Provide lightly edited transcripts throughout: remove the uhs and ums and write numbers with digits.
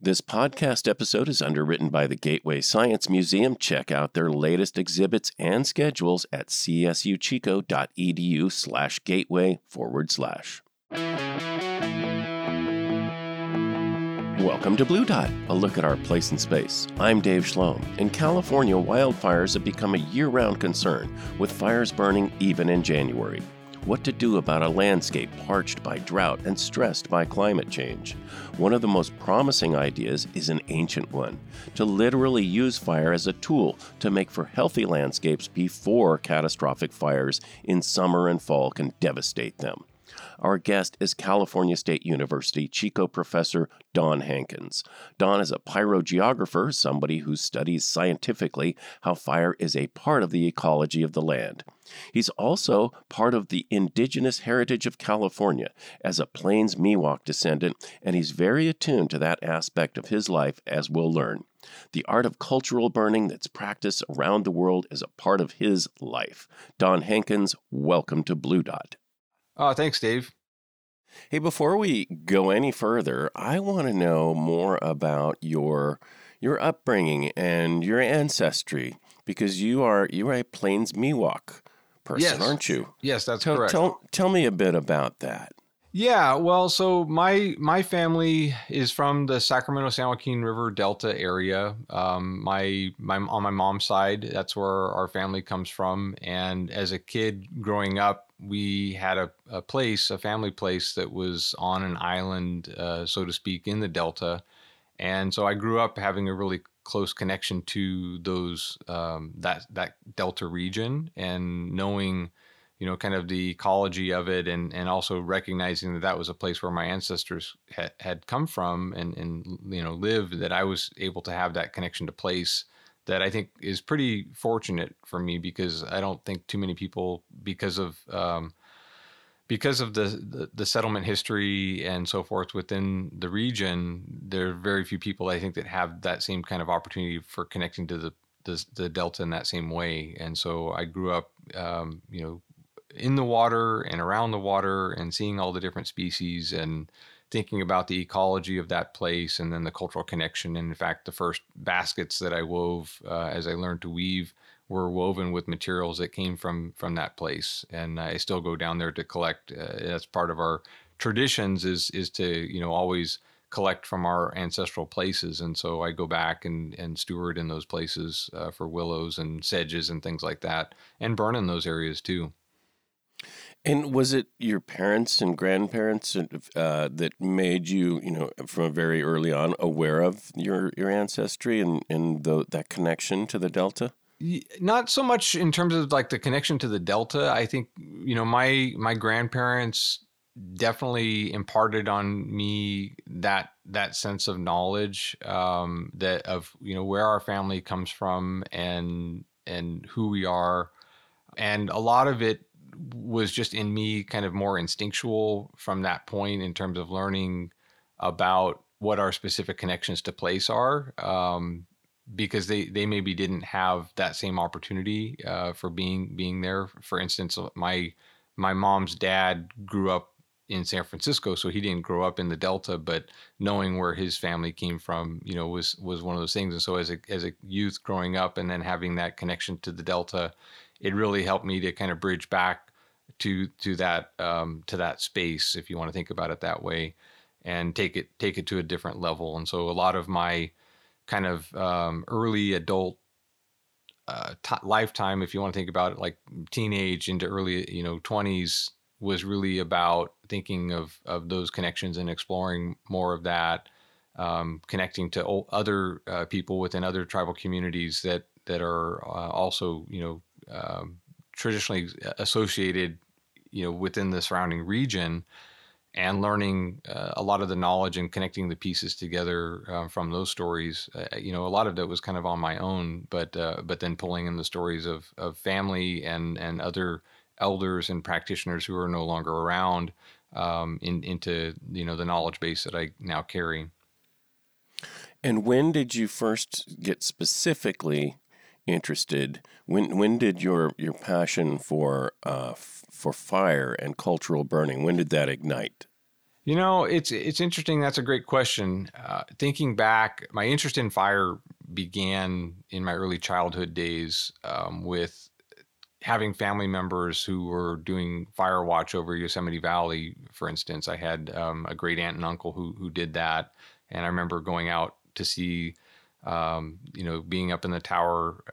This podcast episode is underwritten by the Gateway Science Museum. Check out their latest exhibits and schedules at csuchico.edu/gateway/. Welcome to Blue Dot, a look at our place in space. I'm Dave Schlom. In California, wildfires have become a year-round concern, with fires burning even in January. What to do about a landscape parched by drought and stressed by climate change? One of the most promising ideas is an ancient one, to literally use fire as a tool to make for healthy landscapes before catastrophic fires in summer and fall can devastate them. Our guest is California State University Chico professor Don Hankins. Don is a pyrogeographer, somebody who studies scientifically how fire is a part of the ecology of the land. He's also part of the indigenous heritage of California as a Plains Miwok descendant, and he's very attuned to that aspect of his life, as we'll learn. The art of cultural burning that's practiced around the world is a part of his life. Don Hankins, welcome to Blue Dot. Oh, thanks, Dave. Hey, before we go any further, I want to know more about your upbringing and your ancestry, because you are a Plains Miwok person, Yes. aren't you? Yes, that's correct. Tell me a bit about that. Yeah, well, so my family is from the Sacramento-San Joaquin River Delta area. My on my mom's side, that's where our family comes from. And as a kid growing up, we had a family place that was on an island, so to speak, in the Delta. And so I grew up having a really close connection to those that Delta region, and knowing, kind of the ecology of it, and also recognizing that was a place where my ancestors had come from and lived, that I was able to have that connection to place that I think is pretty fortunate for me, because I don't think too many people, because of the settlement history and so forth within the region, there are very few people, I think, that have that same kind of opportunity for connecting to the Delta in that same way. And so I grew up, in the water and around the water, and seeing all the different species and thinking about the ecology of that place, and then the cultural connection. And in fact, the first baskets that I wove as I learned to weave were woven with materials that came from that place. And I still go down there to collect. That's part of our traditions, is to, always collect from our ancestral places. And so I go back and steward in those places for willows and sedges and things like that, and burn in those areas too. And was it your parents and grandparents that made you, from very early on, aware of your ancestry and that connection to the Delta? Not so much in terms of like the connection to the Delta. I think, my grandparents definitely imparted on me that sense of knowledge, that of, where our family comes from and who we are. And a lot of it was just in me, kind of more instinctual from that point, in terms of learning about what our specific connections to place are, because they maybe didn't have that same opportunity for being there. For instance, my mom's dad grew up in San Francisco, so he didn't grow up in the Delta, but knowing where his family came from, was one of those things. And so as a youth growing up, and then having that connection to the Delta, it really helped me to kind of bridge back to that space, if you want to think about it that way, and take it to a different level. And so a lot of my kind of early adult lifetime, if you want to think about it, like teenage into early 20s, was really about thinking of those connections and exploring more of that, connecting to other people within other tribal communities that are also traditionally associated within the surrounding region, and learning a lot of the knowledge and connecting the pieces together from those stories. A lot of that was kind of on my own, but then pulling in the stories of family and other elders and practitioners who are no longer around into the knowledge base that I now carry. And when did you first get specifically interested? When did your passion for fire and cultural burning, when did that ignite? It's interesting. That's a great question. Thinking back, my interest in fire began in my early childhood days with having family members who were doing fire watch over Yosemite Valley. For instance, I had a great aunt and uncle who did that, and I remember going out to see, being up in the tower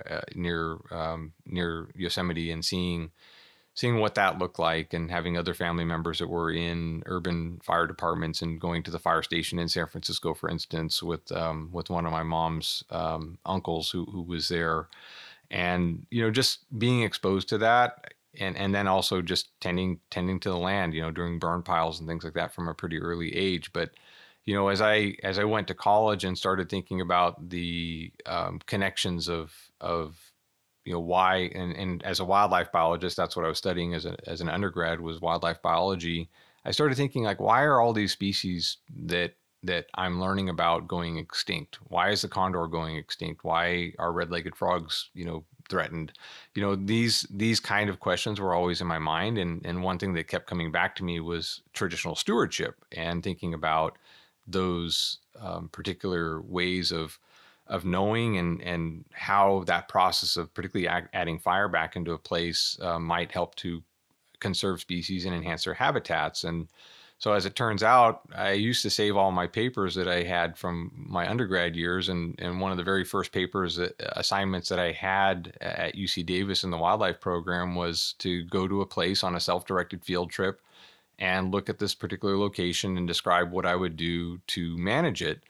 near Yosemite and seeing what that looked like, and having other family members that were in urban fire departments and going to the fire station in San Francisco, for instance, with one of my mom's uncles who was there, and just being exposed to that, and then also just tending to the land, during burn piles and things like that from a pretty early age. But as I went to college and started thinking about the connections of why, and as a wildlife biologist, that's what I was studying as an undergrad, was wildlife biology. I started thinking, like, why are all these species that I'm learning about going extinct? Why is the condor going extinct? Why are red-legged frogs, threatened? These kind of questions were always in my mind. And one thing that kept coming back to me was traditional stewardship, and thinking about those particular ways of knowing and how that process of particularly adding fire back into a place might help to conserve species and enhance their habitats. And so, as it turns out, I used to save all my papers that I had from my undergrad years. And one of the very first assignments that I had at UC Davis in the wildlife program was to go to a place on a self-directed field trip and look at this particular location and describe what I would do to manage it.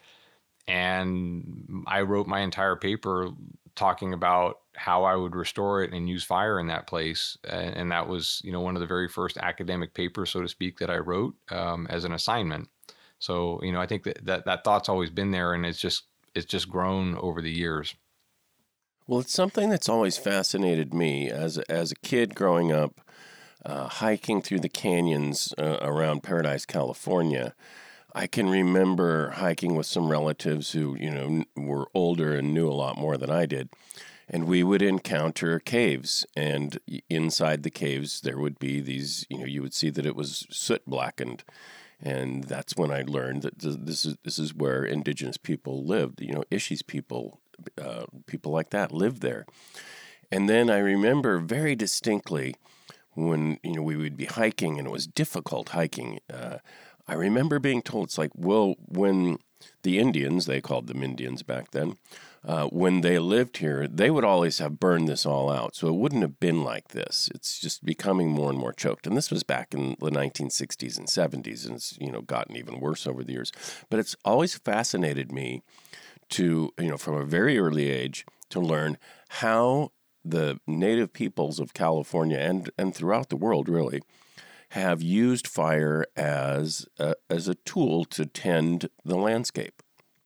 And I wrote my entire paper talking about how I would restore it and use fire in that place. And that was, one of the very first academic papers, so to speak, that I wrote as an assignment. So, I think that thought's always been there, and it's just grown over the years. Well, it's something that's always fascinated me as a kid growing up, hiking through the canyons around Paradise, California. I can remember hiking with some relatives who, were older and knew a lot more than I did. And we would encounter caves, and inside the caves there would be these, you would see that it was soot blackened. And that's when I learned that this is where indigenous people lived. Ishi's people, people like that lived there. And then I remember very distinctly when, we would be hiking, and it was difficult hiking. I remember being told, it's like, well, when the Indians, they called them Indians back then, when they lived here, they would always have burned this all out. So it wouldn't have been like this. It's just becoming more and more choked. And this was back in the 1960s and 70s, and it's, gotten even worse over the years. But it's always fascinated me to, from a very early age, to learn how the native peoples of California and throughout the world, really, have used fire as a tool to tend the landscape.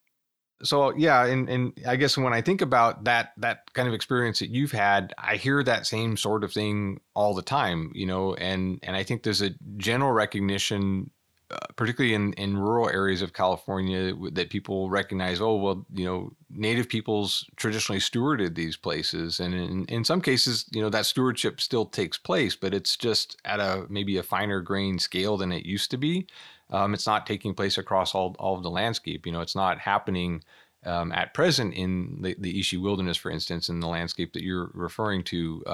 So yeah, and I guess when I think about that kind of experience that you've had, I hear that same sort of thing all the time, and I think there's a general recognition, particularly in rural areas of California, that people recognize, oh, well, native peoples traditionally stewarded these places. And in some cases, that stewardship still takes place, but it's just at maybe a finer grain scale than it used to be. It's not taking place across all of the landscape. It's not happening at present in the Ishi Wilderness, for instance, in the landscape that you're referring to.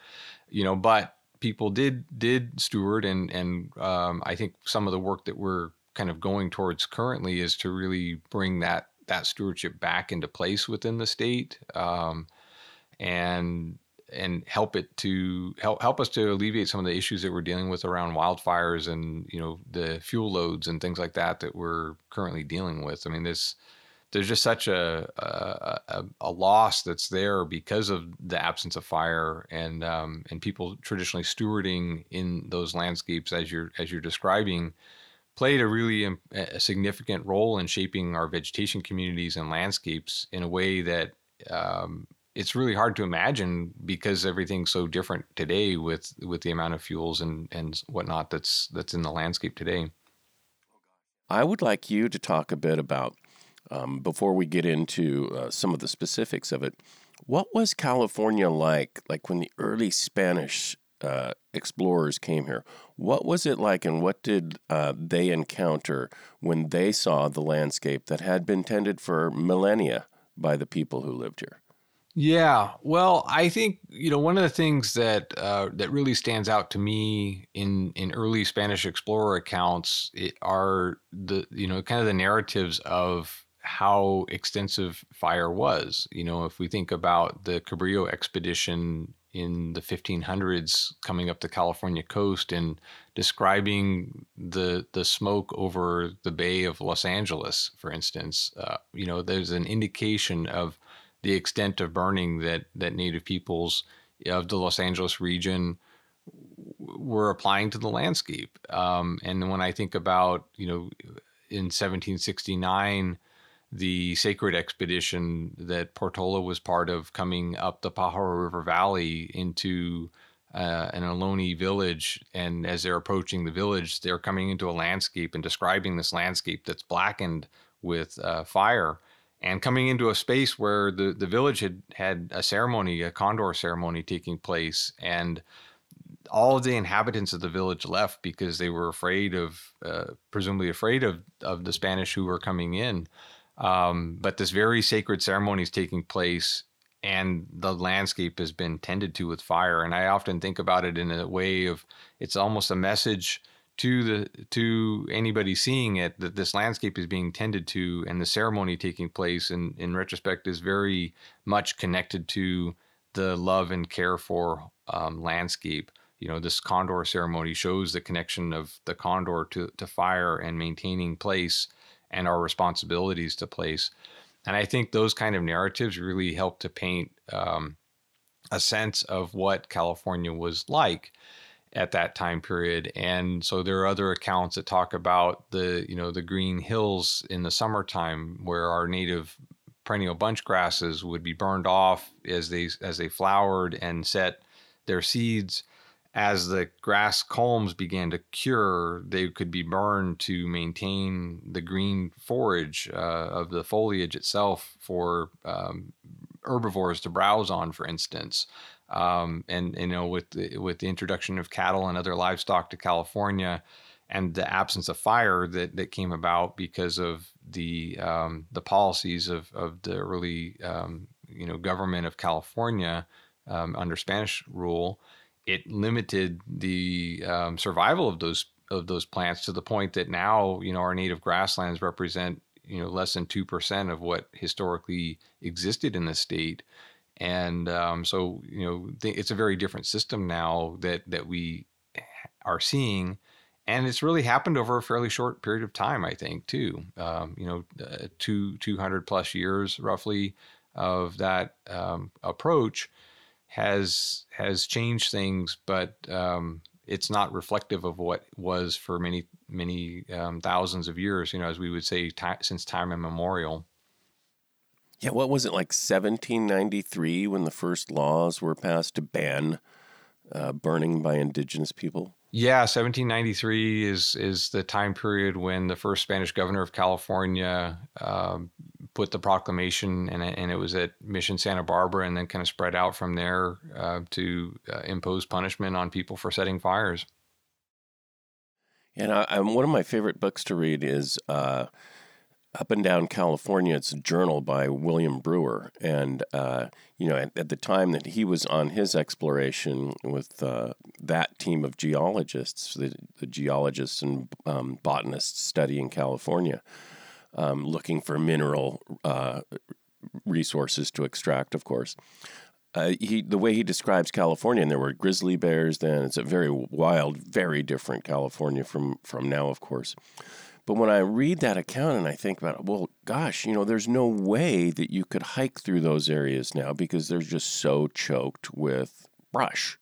But people did steward, and I think some of the work that we're kind of going towards currently is to really bring that stewardship back into place within the state, and help us to alleviate some of the issues that we're dealing with around wildfires and the fuel loads and things like that we're currently dealing with. I mean, there's just such a loss that's there because of the absence of fire, and people traditionally stewarding in those landscapes as you're describing played a really significant role in shaping our vegetation communities and landscapes in a way that it's really hard to imagine, because everything's so different today with the amount of fuels and whatnot that's in the landscape today. I would like you to talk a bit about, before we get into some of the specifics of it, what was California like when the early Spanish explorers came here. What was it like, and what did they encounter when they saw the landscape that had been tended for millennia by the people who lived here? Yeah, well, I think one of the things that that really stands out to me in early Spanish explorer accounts are the kind of the narratives of how extensive fire was. If we think about the Cabrillo expedition in the 1500s coming up the California coast and describing the smoke over the Bay of Los Angeles, for instance, there's an indication of the extent of burning that native peoples of the Los Angeles region were applying to the landscape. And when I think about, in 1769, the sacred expedition that Portola was part of coming up the Pajaro River Valley into an Ohlone village. And as they're approaching the village, they're coming into a landscape and describing this landscape that's blackened with fire, and coming into a space where the village had a ceremony, a condor ceremony taking place. And all of the inhabitants of the village left because they were afraid of, presumably afraid of the Spanish who were coming in. But this very sacred ceremony is taking place, and the landscape has been tended to with fire. And I often think about it in a way of, it's almost a message to anybody seeing it that this landscape is being tended to, and the ceremony taking place in retrospect is very much connected to the love and care for landscape. This condor ceremony shows the connection of the condor to fire and maintaining place and our responsibilities to place. And I think those kind of narratives really help to paint a sense of what California was like at that time period. And so there are other accounts that talk about the green hills in the summertime where our native perennial bunch grasses would be burned off as they flowered and set their seeds. As the grass culms began to cure, they could be burned to maintain the green forage of the foliage itself for herbivores to browse on, for instance. And with the introduction of cattle and other livestock to California, and the absence of fire that came about because of the policies of the early government of California under Spanish rule, it limited the survival of those plants to the point that now our native grasslands represent less than 2% of what historically existed in the state. And so it's a very different system now that we are seeing, and it's really happened over a fairly short period of time, I think, too. 200 plus years roughly of that approach has changed things, but it's not reflective of what was for many thousands of years, as we would say, since time immemorial. Yeah, what was it, like 1793 when the first laws were passed to ban burning by indigenous people? Yeah, 1793 is the time period when the first Spanish governor of California put the proclamation, and it was at Mission Santa Barbara, and then kind of spread out from there to impose punishment on people for setting fires. And one of my favorite books to read is Up and Down California. It's a journal by William Brewer. And, at the time that he was on his exploration with that team of geologists, the geologists and botanists studying California, looking for mineral resources to extract, of course. The way he describes California, and there were grizzly bears then, it's a very wild, very different California from now, of course. But when I read that account and I think about it, well, gosh, there's no way that you could hike through those areas now because they're just so choked with brush.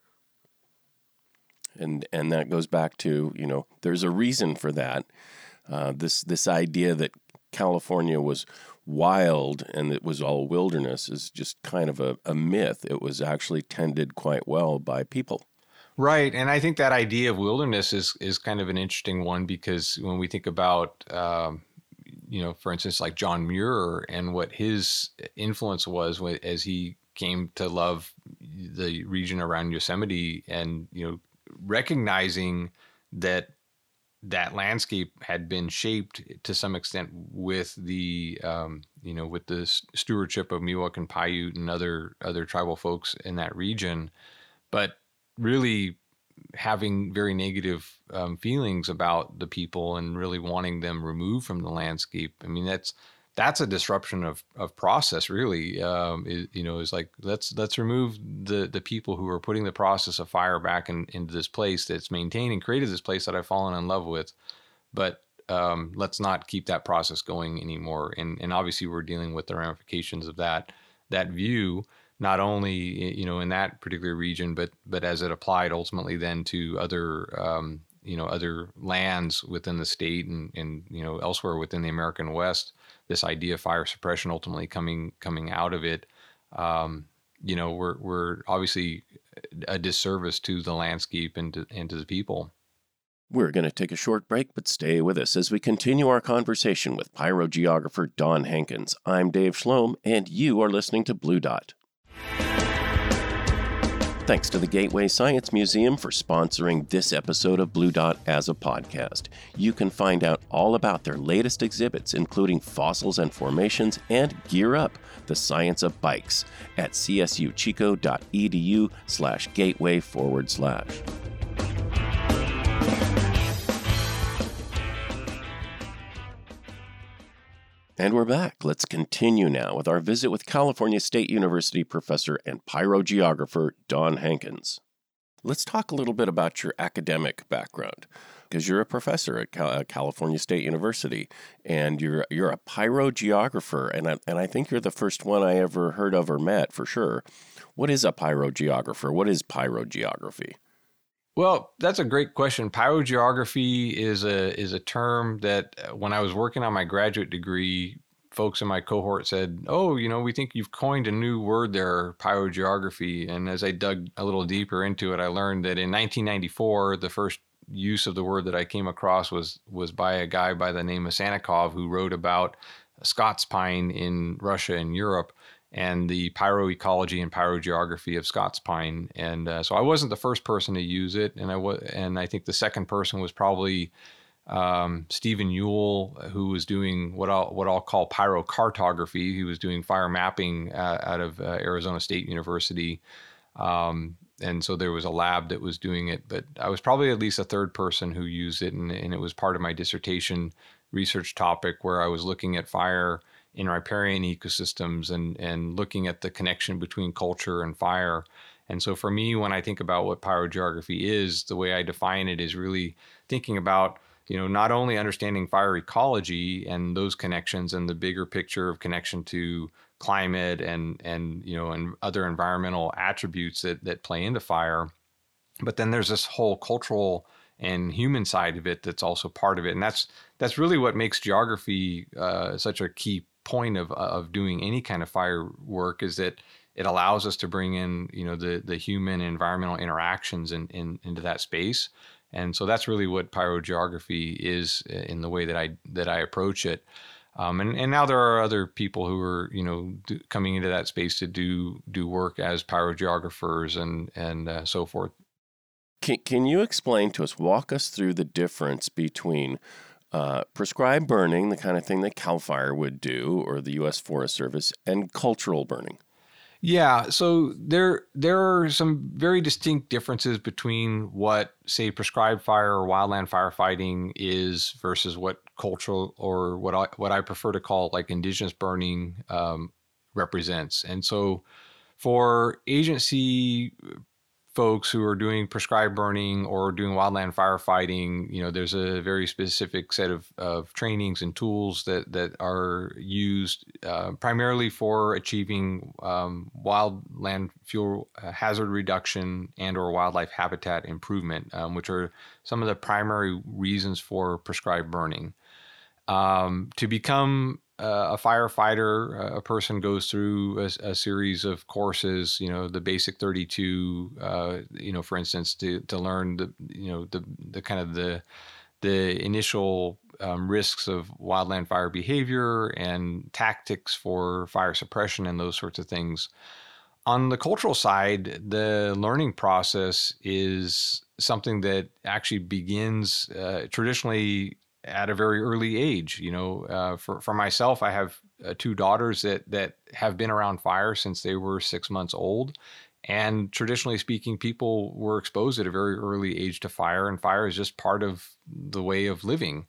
And that goes back to, there's a reason for that. This idea that California was wild and it was all wilderness is just kind of a myth. It was actually tended quite well by people. Right. And I think that idea of wilderness is kind of an interesting one, because when we think about, for instance, like John Muir and what his influence was as he came to love the region around Yosemite, and recognizing that landscape had been shaped to some extent with the with the stewardship of Miwok and Paiute and other tribal folks in that region, but really having very negative feelings about the people and really wanting them removed from the landscape. I mean, that's a disruption of process, really. Is like, let's remove the people who are putting the process of fire back into this place that's maintained and created this place that I've fallen in love with. But let's not keep that process going anymore. And obviously we're dealing with the ramifications of that view, not only in that particular region, but as it applied ultimately then to other other lands within the state and elsewhere within the American West. This idea of fire suppression ultimately coming out of it, we're obviously a disservice to the landscape and to the people. We're going to take a short break, but stay with us as we continue our conversation with pyrogeographer Don Hankins. I'm Dave Schlom, and you are listening to Blue Dot. Thanks to the Gateway Science Museum for sponsoring this episode of Blue Dot as a podcast. You can find out all about their latest exhibits, including fossils and formations, and Gear Up, the science of bikes, at csuchico.edu/gateway/. And we're back. Let's continue now with our visit with California State University professor and pyrogeographer Don Hankins. Let's talk a little bit about your academic background, because you're a professor at California State University, and you're a pyrogeographer, and I think you're the first one I ever heard of or met, for sure. What is a pyrogeographer? What is pyrogeography? Well, that's a great question. Pyrogeography is a term that when I was working on my graduate degree, folks in my cohort said, "Oh, we think you've coined a new word there, pyrogeography." And as I dug a little deeper into it, I learned that in 1994, the first use of the word that I came across was by a guy by the name of Sannikov, who wrote about Scots pine in Russia and Europe, and the pyroecology and pyrogeography of Scots pine. And so I wasn't the first person to use it, and I think the second person was probably Stephen Ewell, who was doing what I'll call pyrocartography. He was doing fire mapping out of Arizona State University, and so there was a lab that was doing it. But I was probably at least a third person who used it, and it was part of my dissertation research topic, where I was looking at fire in riparian ecosystems and looking at the connection between culture and fire. And so for me, when I think about what pyrogeography is, the way I define it is really thinking about, not only understanding fire ecology and those connections and the bigger picture of connection to climate and other environmental attributes that play into fire, but then there's this whole cultural and human side of it that's also part of it. And that's really what makes geography such a key point of doing any kind of fire work, is that it allows us to bring in the human and environmental interactions into that space. And so that's really what pyrogeography is in the way that I approach it. And now there are other people who are coming into that space to do work as pyrogeographers and so forth. Can you explain to us, walk us through the difference between prescribed burning, the kind of thing that CAL FIRE would do, or the U.S. Forest Service, and cultural burning? Yeah, so there are some very distinct differences between what, say, prescribed fire or wildland firefighting is versus what cultural, or what I prefer to call like indigenous burning represents. And so for agency folks who are doing prescribed burning or doing wildland firefighting, there's a very specific set of trainings and tools that are used primarily for achieving wildland fuel hazard reduction and or wildlife habitat improvement, which are some of the primary reasons for prescribed burning. To become a firefighter, a person goes through a series of courses, the basic 32, for instance, to learn the kind of the initial risks of wildland fire behavior and tactics for fire suppression and those sorts of things. On the cultural side, the learning process is something that actually begins traditionally at a very early age. For myself, I have two daughters that have been around fire since they were 6 months old. And traditionally speaking, people were exposed at a very early age to fire, and fire is just part of the way of living.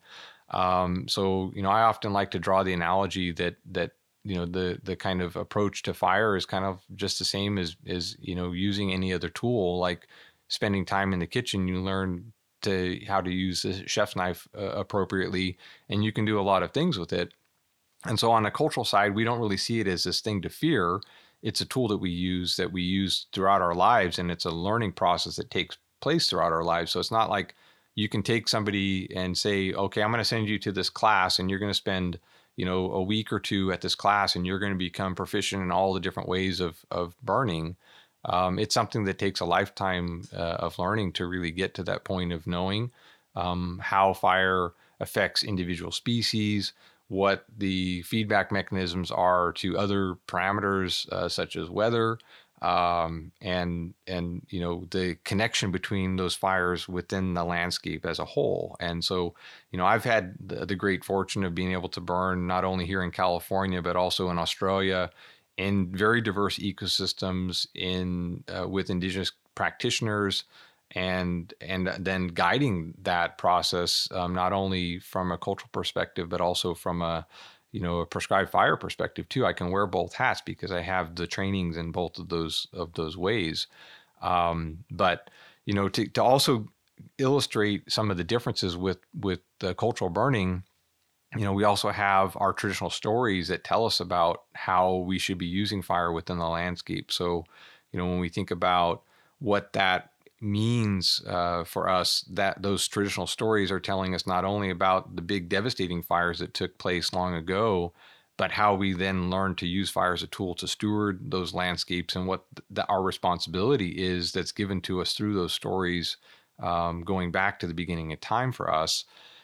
I often like to draw the analogy that the kind of approach to fire is kind of just the same as using any other tool. Like spending time in the kitchen, you learn how to use the chef's knife appropriately, and you can do a lot of things with it. And so on the cultural side, we don't really see it as this thing to fear. It's a tool that we use throughout our lives, and it's a learning process that takes place throughout our lives. So it's not like you can take somebody and say, okay, I'm going to send you to this class, and you're going to spend a week or two at this class, and you're going to become proficient in all the different ways of burning. It's something that takes a lifetime of learning to really get to that point of knowing how fire affects individual species, what the feedback mechanisms are to other parameters such as weather, and the connection between those fires within the landscape as a whole. And so, I've had the great fortune of being able to burn not only here in California but also in Australia in very diverse ecosystems with indigenous practitioners, and then guiding that process not only from a cultural perspective but also from a prescribed fire perspective too. I can wear both hats because I have the trainings in both of those ways. But to also illustrate some of the differences with the cultural burning, we also have our traditional stories that tell us about how we should be using fire within the landscape. So, when we think about what that means for us, that those traditional stories are telling us not only about the big devastating fires that took place long ago, but how we then learn to use fire as a tool to steward those landscapes, and what our responsibility is that's given to us through those stories, going back to the beginning of time for us,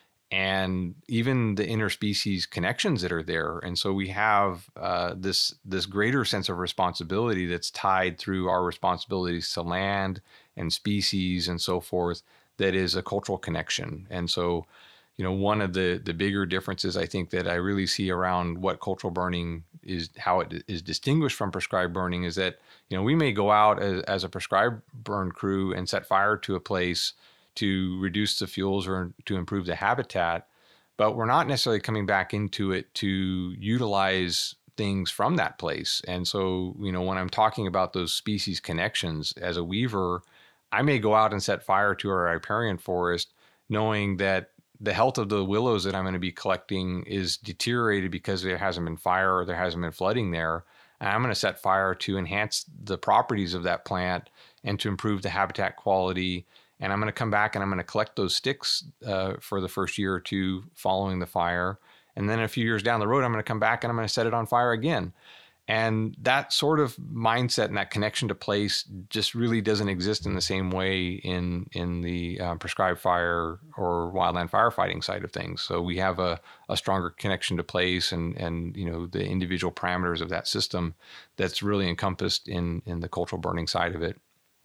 and even the interspecies connections that are there. And so we have this greater sense of responsibility that's tied through our responsibilities to land and species and so forth, that is a cultural connection. And so, one of the bigger differences I think that I really see around what cultural burning is, how it is distinguished from prescribed burning, is that, we may go out as a prescribed burn crew and set fire to a place to reduce the fuels or to improve the habitat, but we're not necessarily coming back into it to utilize things from that place. And so, when I'm talking about those species connections as a weaver, I may go out and set fire to a riparian forest knowing that the health of the willows that I'm going to be collecting is deteriorated because there hasn't been fire or there hasn't been flooding there. And I'm going to set fire to enhance the properties of that plant and to improve the habitat quality. And I'm going to come back and I'm going to collect those sticks for the first year or two following the fire. And then a few years down the road, I'm going to come back and I'm going to set it on fire again. And that sort of mindset and that connection to place just really doesn't exist in the same way in the prescribed fire or wildland firefighting side of things. So we have a stronger connection to place and the individual parameters of that system that's really encompassed in the cultural burning side of it.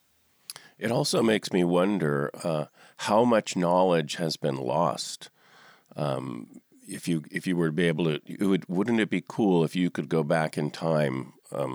It also makes me wonder how much knowledge has been lost. If you were to be able to, wouldn't it be cool if you could go back in time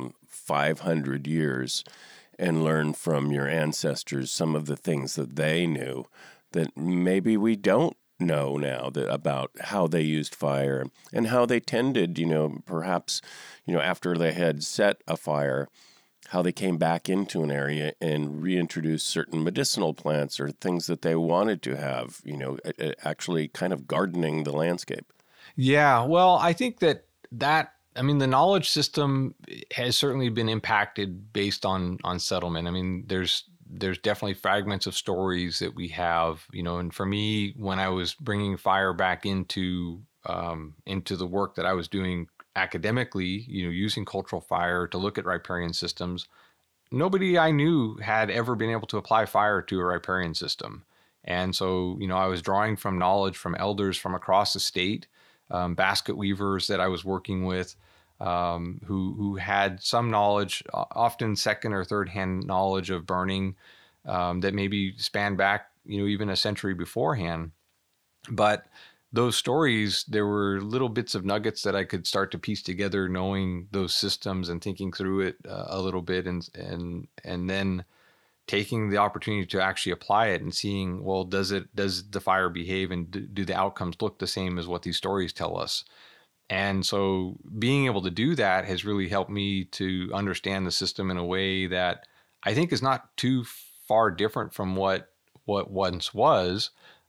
500 years and learn from your ancestors some of the things that they knew that maybe we don't know now about how they used fire and how they tended, perhaps, after they had set a fire, how they came back into an area and reintroduced certain medicinal plants or things that they wanted to have, actually kind of gardening the landscape. Yeah, well, I think the knowledge system has certainly been impacted based on settlement. I mean, there's definitely fragments of stories that we have, and for me, when I was bringing fire back into the work that I was doing academically, using cultural fire to look at riparian systems, nobody I knew had ever been able to apply fire to a riparian system. And so, I was drawing from knowledge from elders from across the state, basket weavers that I was working with, who had some knowledge, often second or third hand knowledge of burning, that maybe spanned back, even a century beforehand. But those stories, there were little bits of nuggets that I could start to piece together, knowing those systems and thinking through it a little bit, and then taking the opportunity to actually apply it and seeing, well, does the fire behave, and do the outcomes look the same as what these stories tell us? And so being able to do that has really helped me to understand the system in a way that I think is not too far different from what once was.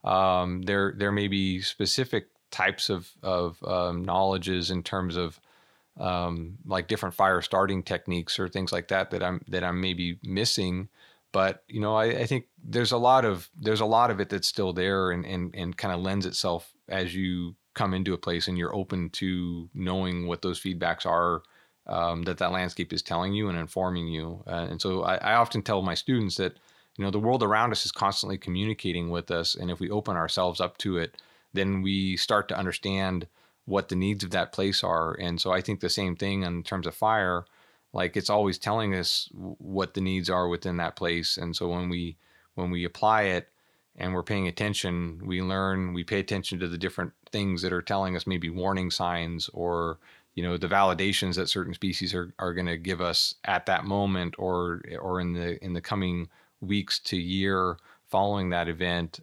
There may be specific types of knowledges in terms of like different fire starting techniques or things like that I'm maybe missing. But I think there's a lot of it that's still there, and kind of lends itself as you come into a place and you're open to knowing what those feedbacks are, that landscape is telling you and informing you. And so I often tell my students that the world around us is constantly communicating with us, and if we open ourselves up to it, then we start to understand what the needs of that place are. And so I think the same thing in terms of fire. Like, it's always telling us what the needs are within that place. And so when we apply it and we're paying attention, we learn, we pay attention to the different things that are telling us, maybe warning signs, or the validations that certain species are going to give us at that moment, or in the coming weeks to year following that event.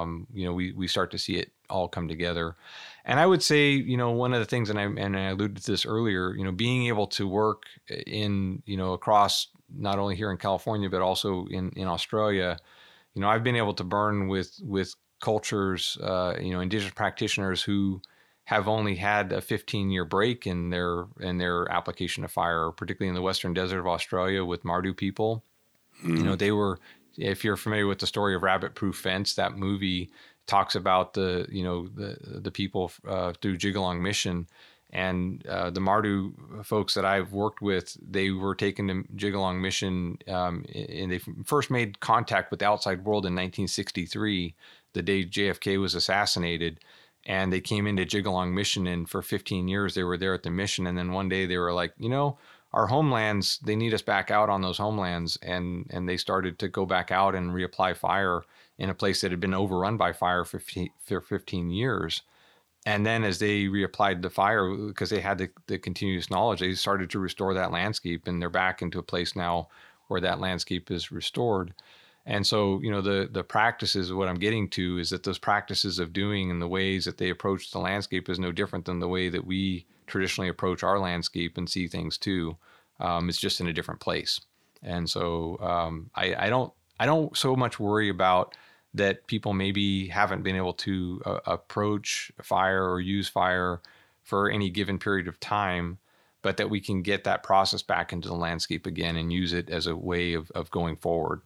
We start to see it all come together. And I would say, one of the things, and I alluded to this earlier, being able to work in, across not only here in California, but also in Australia, I've been able to burn with cultures, indigenous practitioners who have only had a 15-year break in their application of fire, particularly in the Western Desert of Australia with Mardu people. They were, if you're familiar with the story of Rabbit Proof Fence, that movie talks about the people through Jigalong Mission, and the Mardu folks that I've worked with, they were taken to Jigalong Mission, and they first made contact with the outside world in 1963, the day JFK was assassinated. And they came into Jigalong Mission, and for 15 years they were there at the mission. And then one day they were like, our homelands, they need us back out on those homelands. And they started to go back out and reapply fire in a place that had been overrun by fire for 15 years. And then as they reapplied the fire, because they had the continuous knowledge, they started to restore that landscape, and they're back into a place now where that landscape is restored. And so, the practices, what I'm getting to is that those practices of doing and the ways that they approach the landscape is no different than the way that we traditionally approach our landscape and see things too. It's just in a different place. And so I don't so much worry about that people maybe haven't been able to approach fire or use fire for any given period of time, but that we can get that process back into the landscape again and use it as a way of going forward.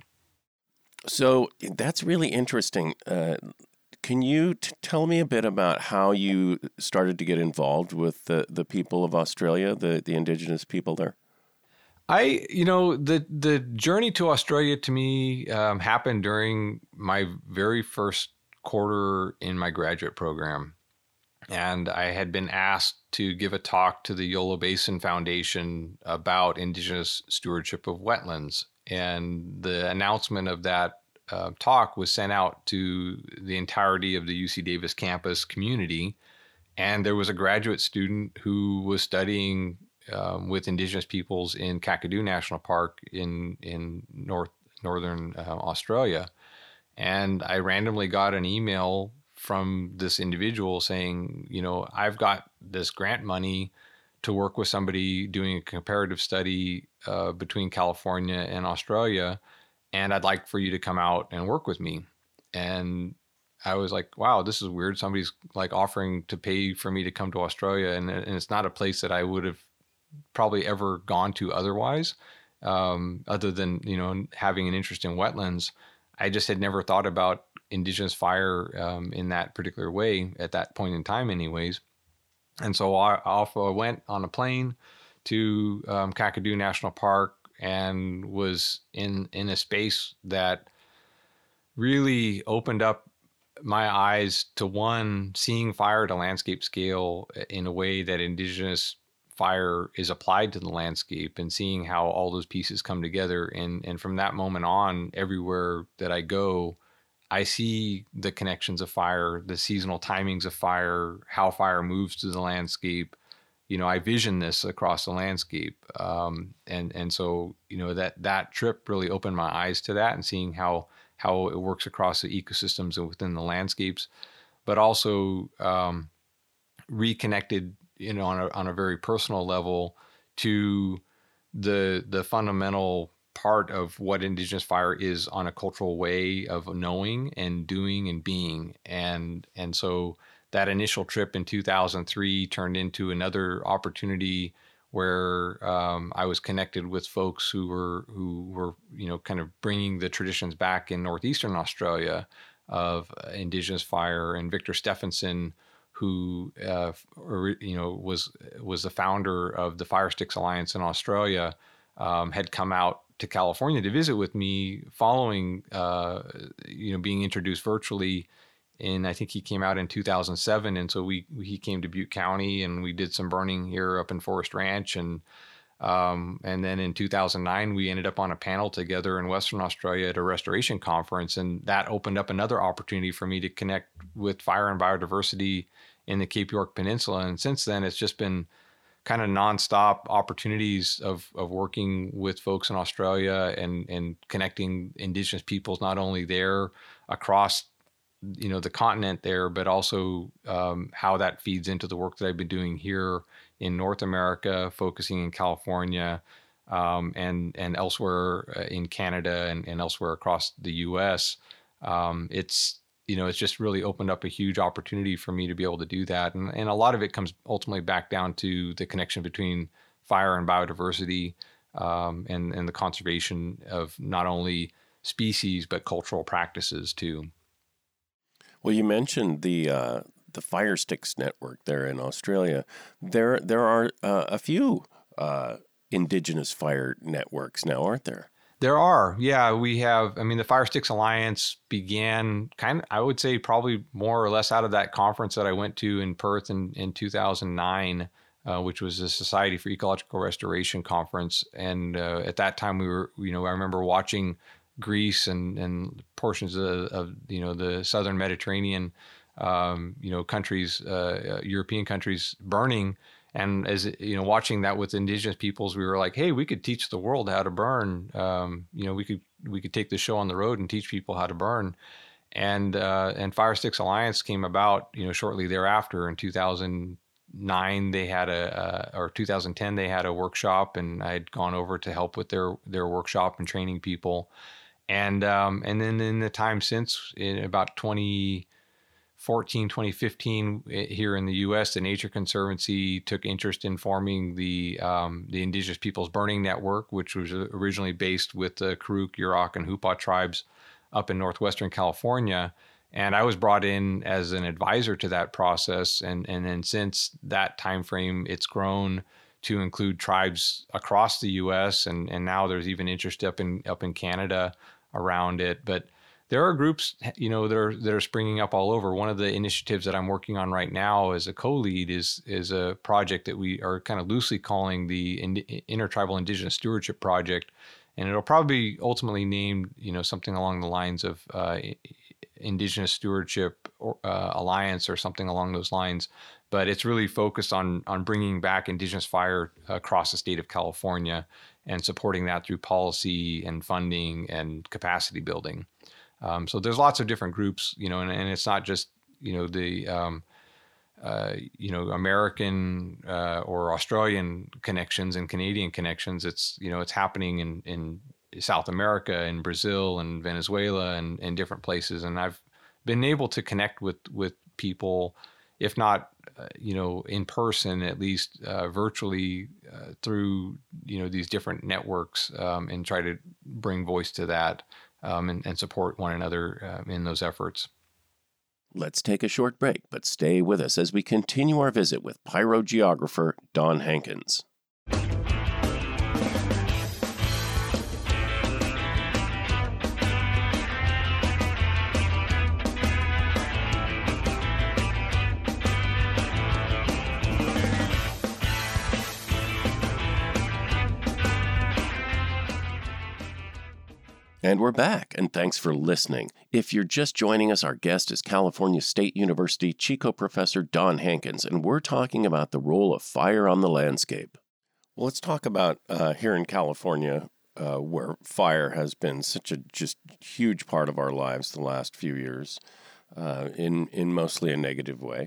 So that's really interesting. Can you tell me a bit about how you started to get involved with the people of Australia, the indigenous people there? The journey to Australia to me happened during my very first quarter in my graduate program. And I had been asked to give a talk to the Yolo Basin Foundation about indigenous stewardship of wetlands. And the announcement of that talk was sent out to the entirety of the UC Davis campus community. And there was a graduate student who was studying with indigenous peoples in Kakadu National Park in northern Australia. And I randomly got an email from this individual saying, I've got this grant money to work with somebody doing a comparative study between California and Australia, and I'd like for you to come out and work with me. And I was like, wow, this is weird. Somebody's like offering to pay for me to come to Australia, and it's not a place that I would have probably ever gone to otherwise, other than, having an interest in wetlands. I just had never thought about indigenous fire in that particular way at that point in time anyways. And so I went on a plane to Kakadu National Park and was in a space that really opened up my eyes to, one, seeing fire at a landscape scale in a way that indigenous fire is applied to the landscape and seeing how all those pieces come together. And from that moment on, everywhere that I go, I see the connections of fire, the seasonal timings of fire, how fire moves through the landscape. I vision this across the landscape. And so, that trip really opened my eyes to that and seeing how it works across the ecosystems and within the landscapes, but also reconnected, on a very personal level to the fundamental part of what Indigenous fire is on a cultural way of knowing and doing and being. And so that initial trip in 2003 turned into another opportunity where I was connected with folks who were kind of bringing the traditions back in northeastern Australia of Indigenous fire. And Victor Stephenson, who was the founder of the Fire Sticks Alliance in Australia, had come out to California to visit with me following being introduced virtually. And I think he came out in 2007, and so he came to Butte County, and we did some burning here up in Forest Ranch, and then in 2009 we ended up on a panel together in Western Australia at a restoration conference, and that opened up another opportunity for me to connect with fire and biodiversity in the Cape York Peninsula. And since then, it's just been kind of nonstop opportunities of working with folks in Australia and connecting Indigenous peoples, not only there across the continent there, but also how that feeds into the work that I've been doing here in North America, focusing in California and elsewhere in Canada and elsewhere across the U.S. It's just really opened up a huge opportunity for me to be able to do that. And a lot of it comes ultimately back down to the connection between fire and biodiversity and the conservation of not only species, but cultural practices too. Well, you mentioned the Fire Sticks network there in Australia. There are a few Indigenous fire networks now, aren't there? There are. Yeah, we have. I mean, the Fire Sticks Alliance began I would say probably more or less out of that conference that I went to in Perth in 2009, which was the Society for Ecological Restoration conference. And at that time we were, I remember watching Greece and portions of the southern Mediterranean, countries, European countries burning. And as watching that with Indigenous peoples, we were like, hey, we could teach the world how to burn. We could take the show on the road and teach people how to burn. And Fire Sticks Alliance came about, shortly thereafter. In 2009, they had or 2010, they had a workshop, and I had gone over to help with their workshop and training people. And then in the time since, in about 2014, 2015, here in the U.S., the Nature Conservancy took interest in forming the Indigenous Peoples Burning Network, which was originally based with the Karuk, Yurok, and Hupa tribes up in northwestern California. And I was brought in as an advisor to that process. And then since that time frame, it's grown to include tribes across the U.S. and now there's even interest up in Canada around it. But there are groups, that are springing up all over. One of the initiatives that I'm working on right now as a co-lead is a project that we are kind of loosely calling the Intertribal Indigenous Stewardship Project, and it'll probably ultimately named, something along the lines of Indigenous Stewardship Alliance or something along those lines. But it's really focused on bringing back Indigenous fire across the state of California and supporting that through policy and funding and capacity building. So there's lots of different groups, and it's not just, the, American or Australian connections and Canadian connections. It's, it's happening in South America, in Brazil and Venezuela and different places. And I've been able to connect with people, if not, in person, at least virtually through, these different networks and try to bring voice to that. And support one another in those efforts. Let's take a short break, but stay with us as we continue our visit with pyrogeographer Don Hankins. And we're back, and thanks for listening. If you're just joining us, our guest is California State University Chico professor Don Hankins, and we're talking about the role of fire on the landscape. Well, let's talk about here in California, where fire has been such a just huge part of our lives the last few years, in mostly a negative way.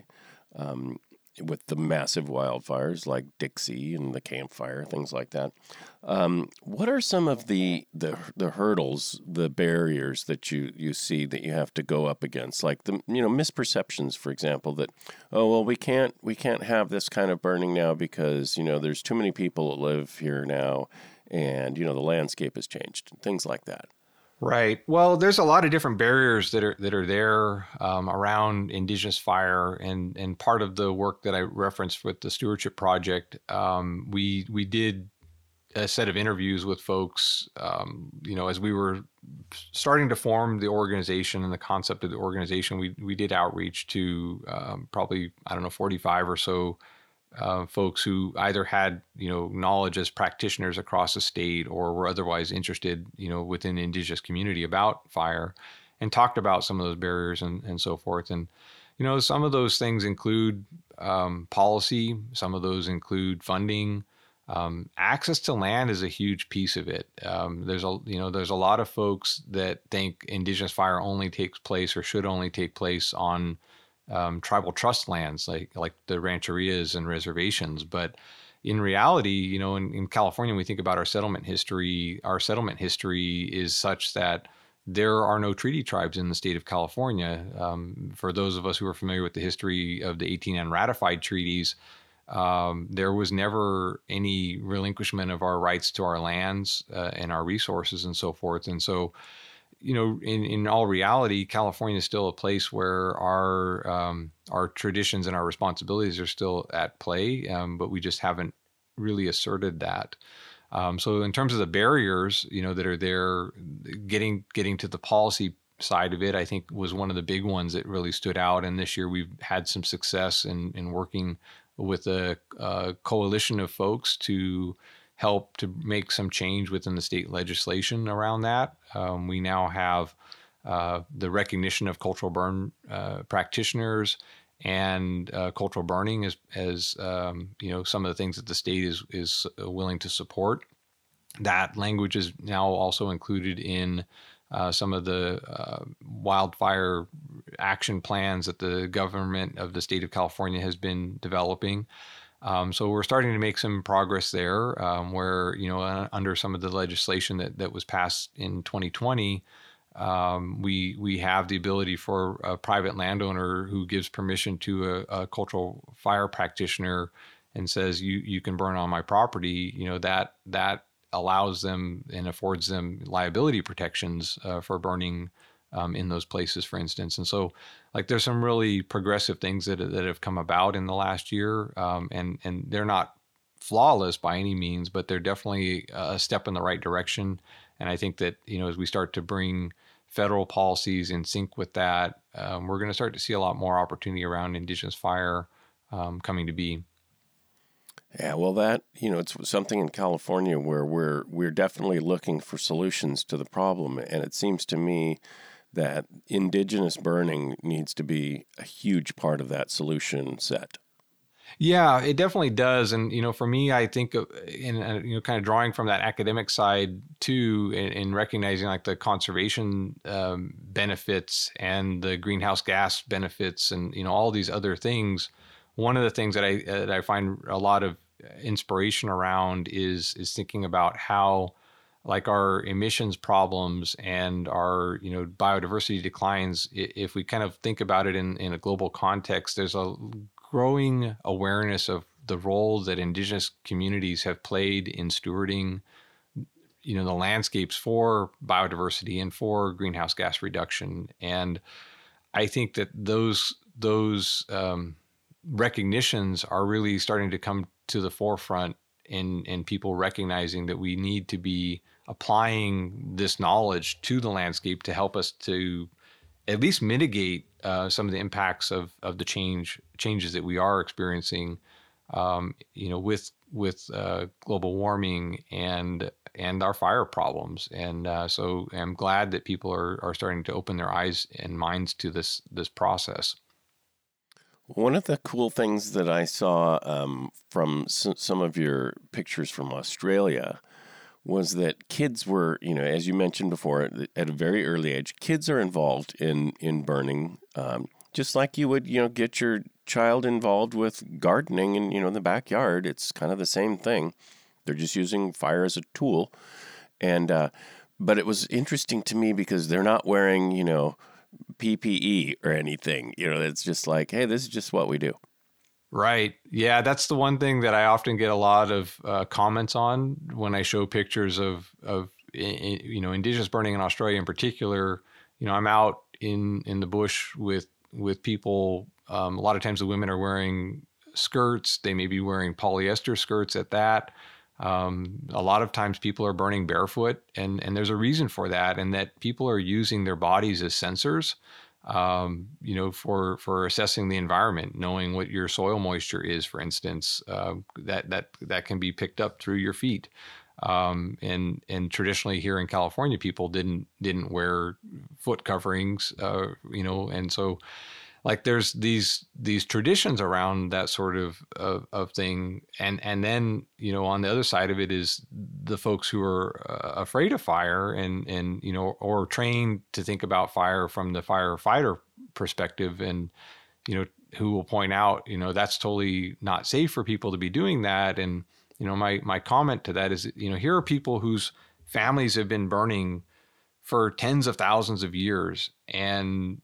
With the massive wildfires like Dixie and the Camp Fire, things like that. What are some of the hurdles, the barriers that you see that you have to go up against? Like the misperceptions, for example, that we can't have this kind of burning now because there's too many people that live here now, and the landscape has changed, things like that. Right. Well, there's a lot of different barriers that are there around indigenous fire, and part of the work that I referenced with the Stewardship Project, we did a set of interviews with folks, as we were starting to form the organization and the concept of the organization. We did outreach to probably 45 or so folks who either had knowledge as practitioners across the state or were otherwise interested within the indigenous community about fire, and talked about some of those barriers and so forth. And some of those things include policy, some of those include funding. Access to land is a huge piece of it. There's a lot of folks that think indigenous fire only takes place or should only take place on tribal trust lands like the rancherias and reservations. But in reality, in California, when we think about our settlement history is such that there are no treaty tribes in the state of California. For those of us who are familiar with the history of the 18 unratified treaties, there was never any relinquishment of our rights to our lands and our resources and so forth. And so, in all reality, California is still a place where our traditions and our responsibilities are still at play, but we just haven't really asserted that. So in terms of the barriers, that are there, getting to the policy side of it, I think was one of the big ones that really stood out. And this year we've had some success in working with a coalition of folks to help to make some change within the state legislation around that. We now have the recognition of cultural burn practitioners and cultural burning as some of the things that the state is willing to support. That language is now also included in some of the wildfire action plans that the government of the state of California has been developing. So we're starting to make some progress there, where under some of the legislation that was passed in 2020, we have the ability for a private landowner who gives permission to a cultural fire practitioner and says you can burn on my property. That allows them and affords them liability protections for burning in those places, for instance. And so, there's some really progressive things that have come about in the last year, and they're not flawless by any means, but they're definitely a step in the right direction. And I think that as we start to bring federal policies in sync with that, we're going to start to see a lot more opportunity around indigenous fire coming to be. Yeah, well, that it's something in California where we're definitely looking for solutions to the problem, and it seems to me that indigenous burning needs to be a huge part of that solution set. Yeah, it definitely does. And, for me, I think in kind of drawing from that academic side too, in recognizing the conservation benefits and the greenhouse gas benefits and, all these other things. One of the things that I find a lot of inspiration around is thinking about how our emissions problems and our biodiversity declines, if we kind of think about it in a global context, there's a growing awareness of the role that indigenous communities have played in stewarding the landscapes for biodiversity and for greenhouse gas reduction. And I think that those recognitions are really starting to come to the forefront in people recognizing that we need to be applying this knowledge to the landscape to help us to at least mitigate some of the impacts of the changes that we are experiencing, with global warming and our fire problems. And so I'm glad that people are starting to open their eyes and minds to this process. One of the cool things that I saw from some of your pictures from Australia was that kids were, as you mentioned before, at a very early age, kids are involved in burning, just like you would, get your child involved with gardening and, in the backyard. It's kind of the same thing. They're just using fire as a tool. And, but it was interesting to me because they're not wearing, PPE or anything. It's just like, hey, this is just what we do. Right. Yeah, that's the one thing that I often get a lot of comments on when I show pictures of indigenous burning in Australia in particular. I'm out in the bush with people. A lot of times the women are wearing skirts. They may be wearing polyester skirts at that. A lot of times people are burning barefoot, and there's a reason for that, and that people are using their bodies as sensors, for assessing the environment, knowing what your soil moisture is, for instance, that can be picked up through your feet. And traditionally here in California, people didn't wear foot coverings, and so like there's these traditions around that sort of thing. And then, on the other side of it is the folks who are afraid of fire and or trained to think about fire from the firefighter perspective, and, who will point out, that's totally not safe for people to be doing that. And, my comment to that is, here are people whose families have been burning for tens of thousands of years, and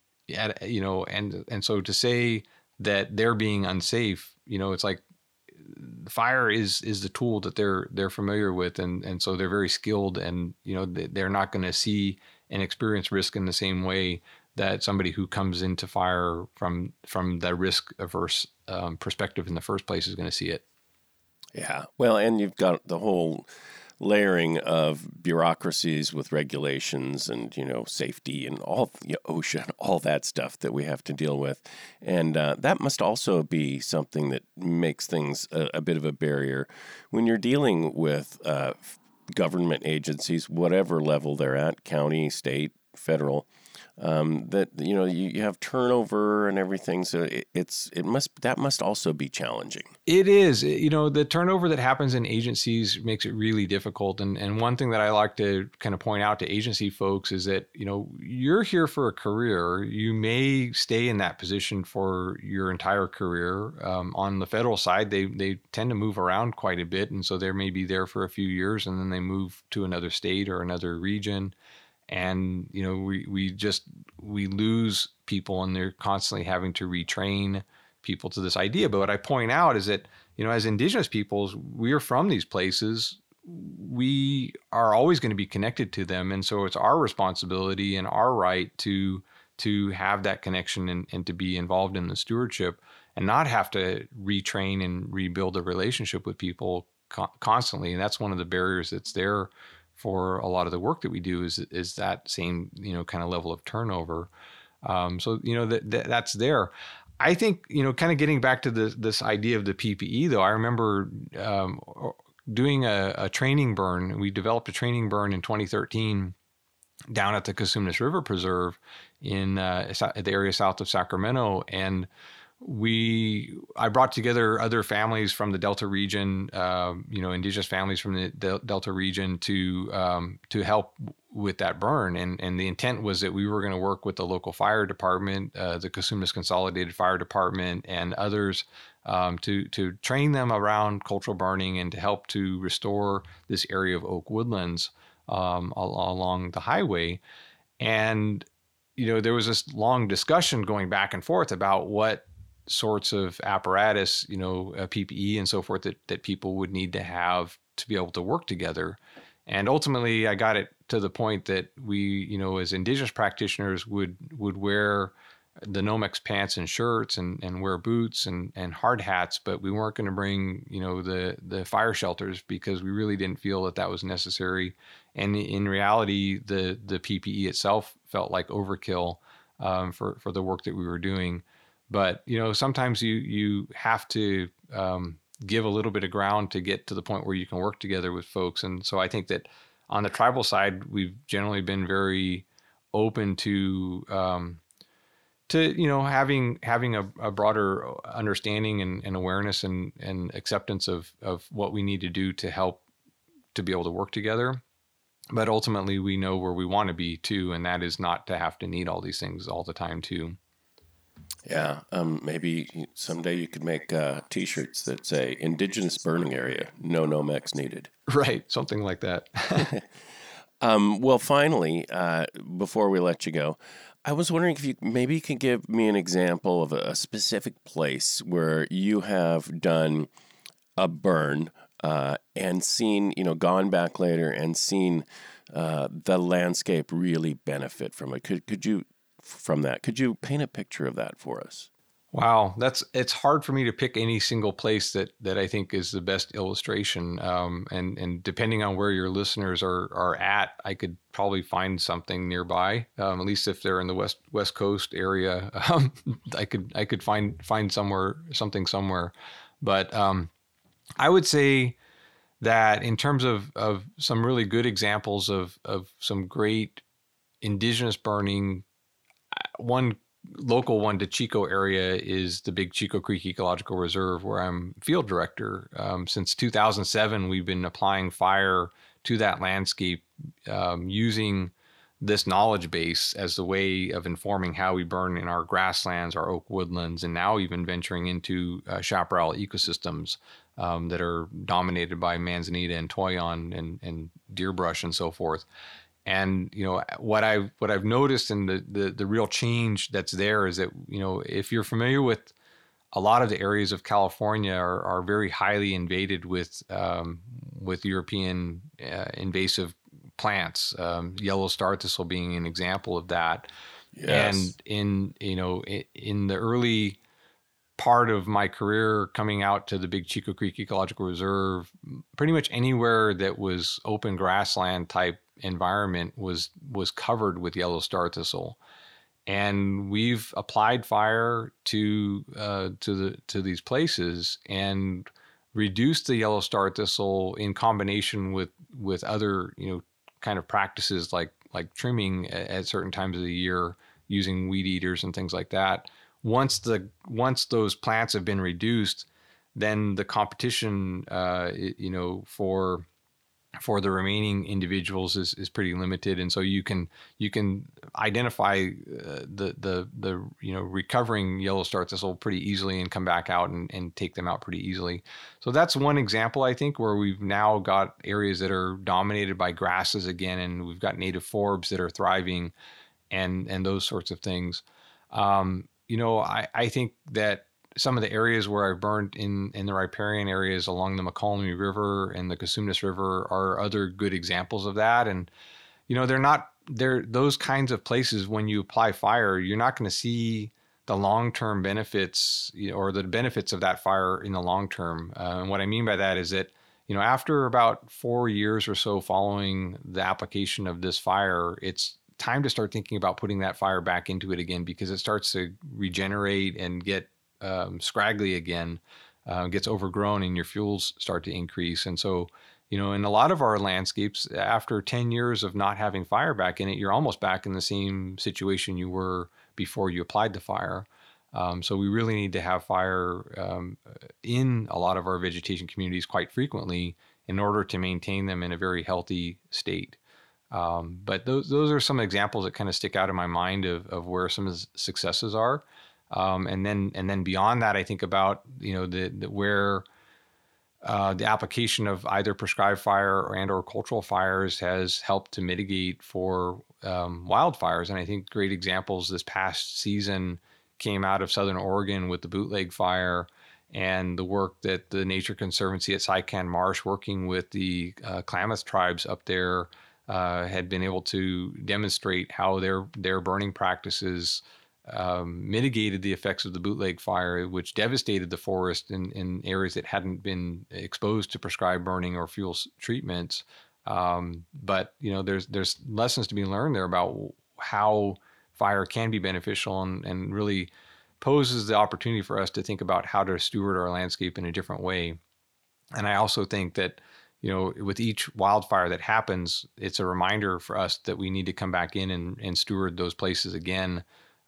so to say that they're being unsafe, it's like fire is the tool that they're familiar with, and so they're very skilled, and they're not going to see and experience risk in the same way that somebody who comes into fire from the risk averse perspective in the first place is going to see it. Yeah, well, and you've got the whole layering of bureaucracies with regulations and, safety and all OSHA, all that stuff that we have to deal with. And that must also be something that makes things a bit of a barrier when you're dealing with government agencies, whatever level they're at, county, state, federal. That you have turnover and everything, so that must also be challenging. It is. The turnover that happens in agencies makes it really difficult. And one thing that I like to kind of point out to agency folks is that you're here for a career. You may stay in that position for your entire career. On the federal side, they tend to move around quite a bit, and so they may be there for a few years, and then they move to another state or another region. And, we lose people, and they're constantly having to retrain people to this idea. But what I point out is that, as indigenous peoples, we are from these places. We are always going to be connected to them. And so it's our responsibility and our right to have that connection and to be involved in the stewardship and not have to retrain and rebuild a relationship with people constantly. And that's one of the barriers that's there for a lot of the work that we do is that same, kind of level of turnover. So, that's there. I think, kind of getting back to this idea of the PPE, though, I remember doing a training burn. We developed a training burn in 2013 down at the Cosumnes River Preserve in the area south of Sacramento. And I brought together other families from the Delta region, indigenous families from the Delta region to help with that burn. And the intent was that we were going to work with the local fire department, the Cosumnes Consolidated Fire Department, and others to train them around cultural burning and to help to restore this area of oak woodlands along the highway. And, there was this long discussion going back and forth about what sorts of apparatus, PPE and so forth that people would need to have to be able to work together. And ultimately, I got it to the point that we, as indigenous practitioners would wear the Nomex pants and shirts and wear boots and hard hats, but we weren't going to bring, the fire shelters because we really didn't feel that was necessary. And in reality, the PPE itself felt like overkill for the work that we were doing. But, sometimes you have to, give a little bit of ground to get to the point where you can work together with folks. And so I think that on the tribal side, we've generally been very open to having a broader understanding and awareness and acceptance of what we need to do to help to be able to work together. But ultimately, we know where we want to be too, and that is not to have to need all these things all the time too. Yeah, maybe someday you could make T-shirts that say "Indigenous Burning Area, no Nomex needed." Right, something like that. Well, finally, before we let you go, I was wondering if you maybe could give me an example of a specific place where you have done a burn and seen, gone back later and seen the landscape really benefit from it. Could you paint a picture of that for us? Wow, it's hard for me to pick any single place that I think is the best illustration. And depending on where your listeners are at, I could probably find something nearby. At least if they're in the West Coast area, I could find something somewhere. But I would say that in terms of some really good examples of some great indigenous burning, one local one to Chico area is the Big Chico Creek Ecological Reserve, where I'm field director. Since 2007, we've been applying fire to that landscape using this knowledge base as the way of informing how we burn in our grasslands, our oak woodlands, and now even venturing into chaparral ecosystems that are dominated by manzanita and toyon and deer brush and so forth. And what I've noticed in the real change that's there is that if you're familiar with a lot of the areas of California are very highly invaded with European invasive plants, yellow star thistle being an example of that. Yes. And in the early part of my career coming out to the Big Chico Creek Ecological Reserve, pretty much anywhere that was open grassland type environment was covered with yellow star thistle, and we've applied fire to these places and reduced the yellow star thistle in combination with other kind of practices like trimming at certain times of the year using weed eaters and things like that. Once those plants have been reduced, then the competition for the remaining individuals is pretty limited, and so you can identify the recovering yellow star thistle pretty easily and come back out and take them out pretty easily. So that's one example, I think, where we've now got areas that are dominated by grasses again, and we've got native forbs that are thriving, and those sorts of things. I think that some of the areas where I've burned in the riparian areas along the Mokelumne River and the Cosumnes River are other good examples of that. And, they're those kinds of places when you apply fire, you're not going to see the long-term benefits or the benefits of that fire in the long term. And what I mean by that is that, after about 4 years or so following the application of this fire, it's time to start thinking about putting that fire back into it again, because it starts to regenerate and get scraggly again, gets overgrown, and your fuels start to increase. And so, in a lot of our landscapes, after 10 years of not having fire back in it, you're almost back in the same situation you were before you applied the fire. So we really need to have fire in a lot of our vegetation communities quite frequently in order to maintain them in a very healthy state. But those are some examples that kind of stick out in my mind of where some of the successes are. And then beyond that, I think about where the application of either prescribed fire or cultural fires has helped to mitigate for wildfires. And I think great examples this past season came out of Southern Oregon with the Bootleg Fire and the work that the Nature Conservancy at Saikan Marsh, working with the Klamath tribes up there, had been able to demonstrate how their burning practices mitigated the effects of the Bootleg Fire, which devastated the forest in areas that hadn't been exposed to prescribed burning or fuel treatments. But there's lessons to be learned there about how fire can be beneficial and really poses the opportunity for us to think about how to steward our landscape in a different way. And I also think that, with each wildfire that happens, it's a reminder for us that we need to come back in and steward those places again.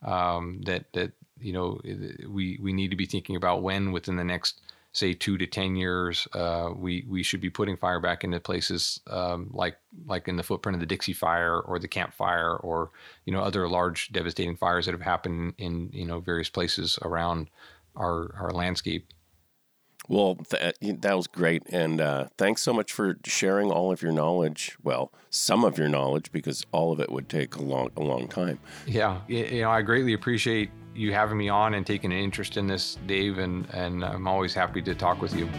We need to be thinking about when within the next, say, 2 to 10 years, we should be putting fire back into places like in the footprint of the Dixie Fire or the Camp Fire, or other large devastating fires that have happened in various places around our landscape. Well, that was great. And thanks so much for sharing all of your knowledge. Well, some of your knowledge, because all of it would take a long time. Yeah. I greatly appreciate you having me on and taking an interest in this, Dave. And I'm always happy to talk with you.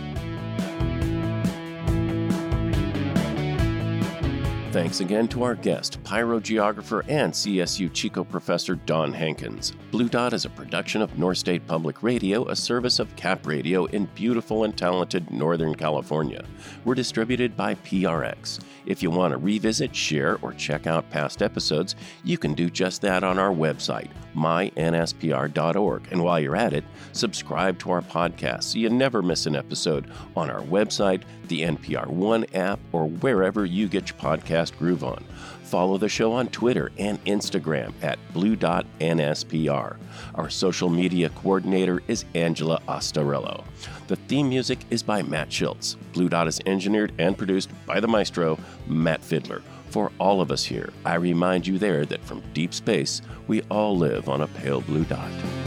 Thanks again to our guest, pyrogeographer and CSU Chico professor Don Hankins. Blue Dot is a production of North State Public Radio, a service of Cap Radio in beautiful and talented Northern California. We're distributed by PRX. If you want to revisit, share, or check out past episodes, you can do just that on our website, mynspr.org. And while you're at it, subscribe to our podcast so you never miss an episode on our website, the NPR One app, or wherever you get your podcast groove on. Follow the show on Twitter and Instagram at blue.nspr. Our social media coordinator is Angela Ostarello. The theme music is by Matt Schultz. Blue Dot is engineered and produced by the maestro, Matt Fiddler. For all of us here, I remind you there that from deep space, we all live on a pale blue dot.